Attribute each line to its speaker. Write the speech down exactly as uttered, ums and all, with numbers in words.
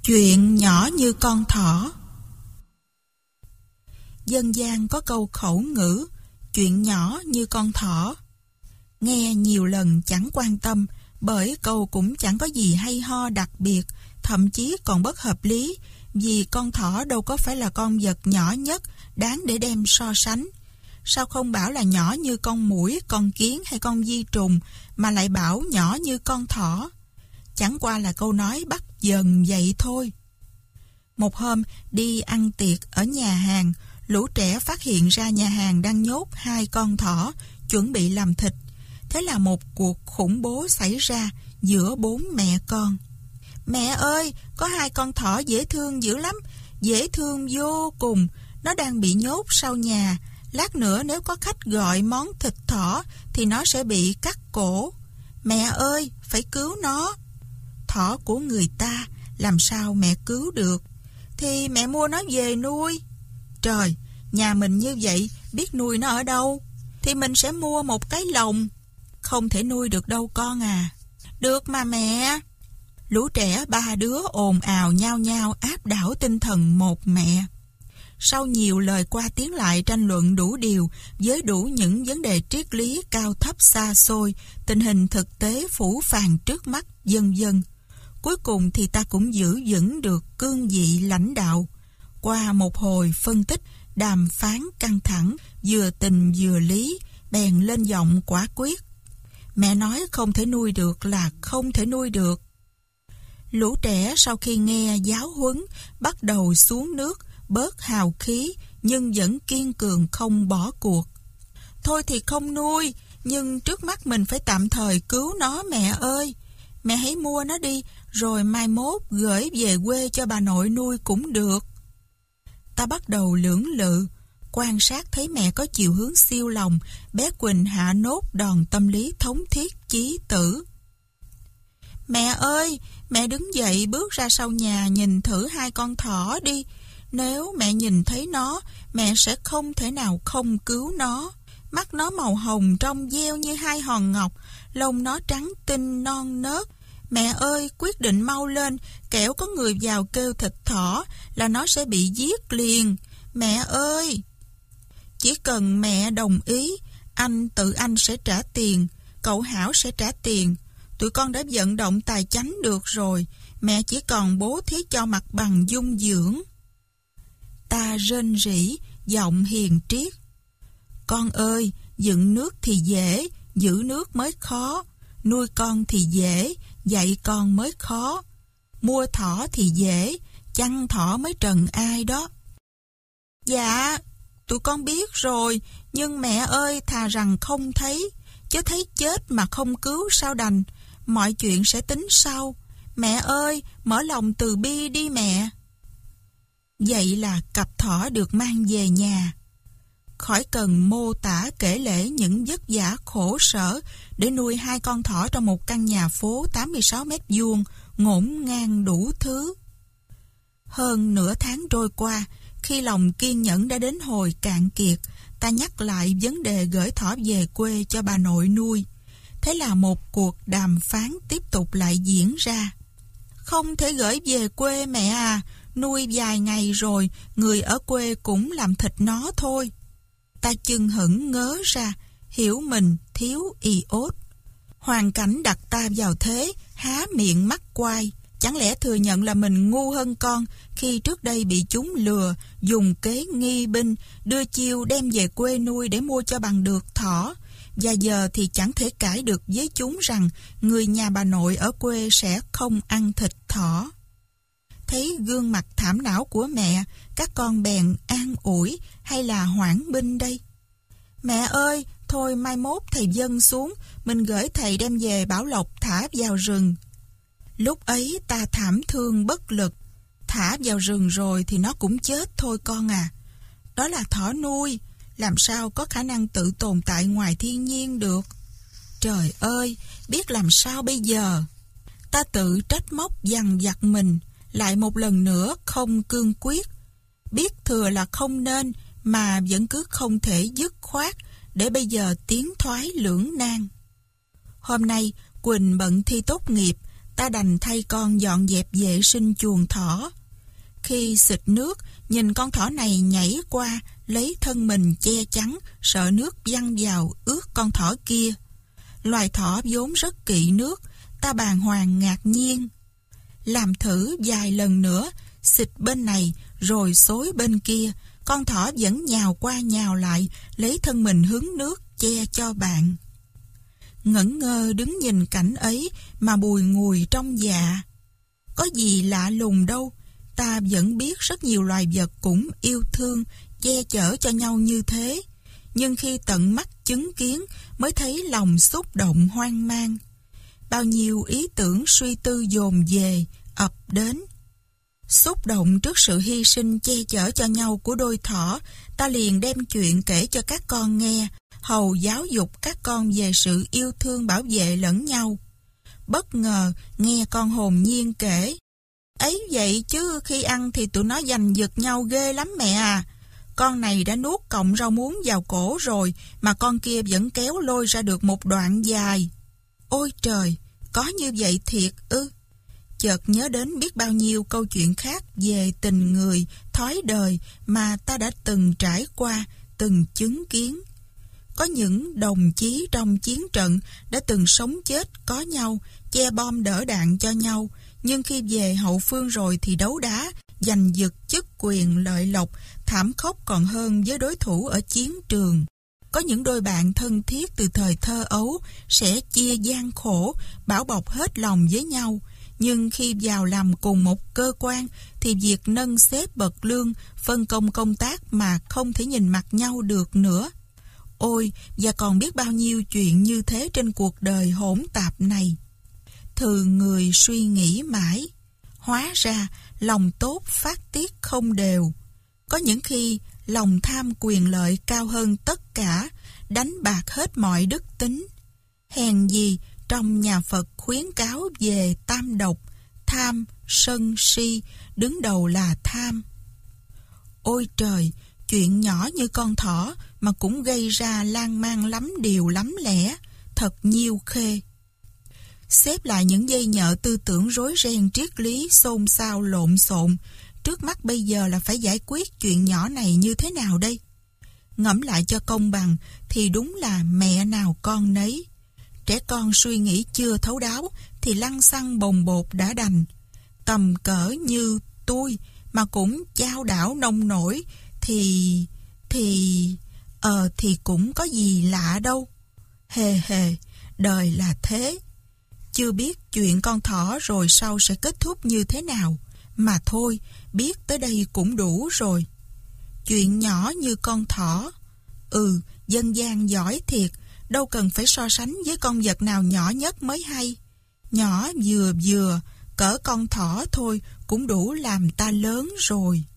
Speaker 1: Chuyện nhỏ như con thỏ. Dân gian có câu khẩu ngữ chuyện nhỏ như con thỏ. Nghe nhiều lần chẳng quan tâm, bởi câu cũng chẳng có gì hay ho đặc biệt, thậm chí còn bất hợp lý, vì con thỏ đâu có phải là con vật nhỏ nhất đáng để đem so sánh. Sao không bảo là nhỏ như con muỗi, con kiến hay con vi trùng, mà lại bảo nhỏ như con thỏ? Chẳng qua là câu nói bắt dần vậy thôi. Một hôm đi ăn tiệc ở nhà hàng, lũ trẻ phát hiện ra nhà hàng đang nhốt hai con thỏ chuẩn bị làm thịt. Thế là một cuộc khủng bố xảy ra giữa bốn mẹ con. Mẹ ơi, có hai con thỏ dễ thương dữ lắm, dễ thương vô cùng. Nó đang bị nhốt sau nhà. Lát nữa nếu có khách gọi món thịt thỏ thì nó sẽ bị cắt cổ. Mẹ ơi, phải cứu nó. Thỏ của người ta, làm sao mẹ cứu được? Thì mẹ mua nó về nuôi. Trời, nhà mình như vậy, biết nuôi nó ở đâu? Thì mình sẽ mua một cái lồng. Không thể nuôi được đâu con à. Được mà mẹ. Lũ trẻ ba đứa ồn ào nhao nhao áp đảo tinh thần một mẹ. Sau nhiều lời qua tiếng lại tranh luận đủ điều với đủ những vấn đề triết lý cao thấp xa xôi, tình hình thực tế phủ phàng trước mắt vân vân, cuối cùng thì ta cũng giữ vững được cương vị lãnh đạo. Qua một hồi phân tích, đàm phán căng thẳng, vừa tình vừa lý, bèn lên giọng quả quyết. Mẹ nói không thể nuôi được là không thể nuôi được. Lũ trẻ sau khi nghe giáo huấn bắt đầu xuống nước, bớt hào khí nhưng vẫn kiên cường không bỏ cuộc. Thôi thì không nuôi, nhưng trước mắt mình phải tạm thời cứu nó mẹ ơi. Mẹ hãy mua nó đi, rồi mai mốt gửi về quê cho bà nội nuôi cũng được. Ta bắt đầu lưỡng lự, quan sát thấy mẹ có chiều hướng siêu lòng, bé Quỳnh hạ nốt đòn tâm lý thống thiết chí tử. Mẹ ơi, mẹ đứng dậy bước ra sau nhà nhìn thử hai con thỏ đi. Nếu mẹ nhìn thấy nó, mẹ sẽ không thể nào không cứu nó. Mắt nó màu hồng trong veo như hai hòn ngọc, lông nó trắng tinh non nớt. Mẹ ơi, quyết định mau lên, kẻo có người vào kêu thịt thỏ là nó sẽ bị giết liền. Mẹ ơi! Chỉ cần mẹ đồng ý, anh tự anh sẽ trả tiền, cậu Hảo sẽ trả tiền. Tụi con đã vận động tài chánh được rồi, mẹ chỉ còn bố thí cho mặt bằng dung dưỡng. Ta rên rỉ, giọng hiền triết. Con ơi, dựng nước thì dễ, giữ nước mới khó. Nuôi con thì dễ, dạy con mới khó. Mua thỏ thì dễ, chăn thỏ mới trần ai đó. Dạ, tụi con biết rồi, nhưng mẹ ơi, thà rằng không thấy, chứ thấy chết mà không cứu sao đành. Mọi chuyện sẽ tính sau. Mẹ ơi, mở lòng từ bi đi mẹ. Vậy là cặp thỏ được mang về nhà. Khỏi cần mô tả kể lể những vất vả khổ sở để nuôi hai con thỏ trong một căn nhà phố tám mươi sáu mét vuông, ngổn ngang đủ thứ. Hơn nửa tháng trôi qua, khi lòng kiên nhẫn đã đến hồi cạn kiệt, ta nhắc lại vấn đề gửi thỏ về quê cho bà nội nuôi. Thế là một cuộc đàm phán tiếp tục lại diễn ra. Không thể gửi về quê mẹ à, nuôi vài ngày rồi, người ở quê cũng làm thịt nó thôi. Ta chưng hửng ngớ ra, hiểu mình thiếu iốt. Hoàn cảnh đặt ta vào thế, há miệng mắc quai. Chẳng lẽ thừa nhận là mình ngu hơn con khi trước đây bị chúng lừa, dùng kế nghi binh, đưa chiêu đem về quê nuôi để mua cho bằng được thỏ. Và giờ thì chẳng thể cãi được với chúng rằng người nhà bà nội ở quê sẽ không ăn thịt thỏ. Thấy gương mặt thảm não của mẹ, các con bèn an ủi hay là hoãn binh đây? Mẹ ơi, thôi mai mốt thầy dâng xuống, mình gửi thầy đem về Bảo Lộc thả vào rừng. Lúc ấy ta thảm thương bất lực. Thả vào rừng rồi thì nó cũng chết thôi con à. Đó là thỏ nuôi, làm sao có khả năng tự tồn tại ngoài thiên nhiên được. Trời ơi, biết làm sao bây giờ? Ta tự trách móc dằn vặt mình, lại một lần nữa không cương quyết. Biết thừa là không nên, mà vẫn cứ không thể dứt khoát, để bây giờ tiến thoái lưỡng nan. Hôm nay, Quỳnh bận thi tốt nghiệp, ta đành thay con dọn dẹp vệ sinh chuồng thỏ. Khi xịt nước, nhìn con thỏ này nhảy qua, lấy thân mình che chắn, sợ nước văng vào ướt con thỏ kia. Loài thỏ vốn rất kỵ nước, ta bàng hoàng ngạc nhiên. Làm thử vài lần nữa, xịt bên này rồi xối bên kia, con thỏ vẫn nhào qua nhào lại, lấy thân mình hứng nước che cho bạn. Ngẩn ngơ đứng nhìn cảnh ấy mà bùi ngùi trong dạ. Có gì lạ lùng đâu, ta vẫn biết rất nhiều loài vật cũng yêu thương, che chở cho nhau như thế. Nhưng khi tận mắt chứng kiến mới thấy lòng xúc động hoang mang. Bao nhiêu ý tưởng suy tư dồn về, ập đến. Xúc động trước sự hy sinh che chở cho nhau của đôi thỏ, ta liền đem chuyện kể cho các con nghe, hầu giáo dục các con về sự yêu thương bảo vệ lẫn nhau. Bất ngờ nghe con hồn nhiên kể: ấy vậy chứ khi ăn thì tụi nó giành giật nhau ghê lắm mẹ à. Con này đã nuốt cọng rau muống vào cổ rồi mà con kia vẫn kéo lôi ra được một đoạn dài. Ôi trời, có như vậy thiệt ư? Chợt nhớ đến biết bao nhiêu câu chuyện khác về tình người, thói đời mà ta đã từng trải qua, từng chứng kiến. Có những đồng chí trong chiến trận đã từng sống chết có nhau, che bom đỡ đạn cho nhau, nhưng khi về hậu phương rồi thì đấu đá, giành giật chức quyền lợi lộc, thảm khốc còn hơn với đối thủ ở chiến trường. Có những đôi bạn thân thiết từ thời thơ ấu sẽ chia gian khổ, bảo bọc hết lòng với nhau, nhưng khi vào làm cùng một cơ quan thì việc nâng xếp bậc lương, phân công công tác mà không thể nhìn mặt nhau được nữa. Ôi, và còn biết bao nhiêu chuyện như thế trên cuộc đời hỗn tạp này. Thường người suy nghĩ mãi, hóa ra lòng tốt phát tiết không đều. Có những khi lòng tham quyền lợi cao hơn tất cả, đánh bạc hết mọi đức tính. Hèn gì trong nhà Phật khuyến cáo về tam độc, tham, sân, si, đứng đầu là tham. Ôi trời, chuyện nhỏ như con thỏ mà cũng gây ra lan man lắm điều lắm lẽ, thật nhiêu khê. Xếp lại những dây nhợ tư tưởng rối ren triết lý xôn xao lộn xộn, trước mắt bây giờ là phải giải quyết chuyện nhỏ này như thế nào đây? Ngẫm lại cho công bằng thì đúng là mẹ nào con nấy. Trẻ con suy nghĩ chưa thấu đáo thì lăng xăng bồng bột đã đành. Tầm cỡ như tôi mà cũng chao đảo nông nổi thì... thì... ờ thì cũng có gì lạ đâu. Hề hề, đời là thế. Chưa biết chuyện con thỏ rồi sau sẽ kết thúc như thế nào. Mà thôi, biết tới đây cũng đủ rồi. Chuyện nhỏ như con thỏ. Ừ, dân gian giỏi thiệt, đâu cần phải so sánh với con vật nào nhỏ nhất mới hay. Nhỏ vừa vừa, cỡ con thỏ thôi cũng đủ làm ta lớn rồi.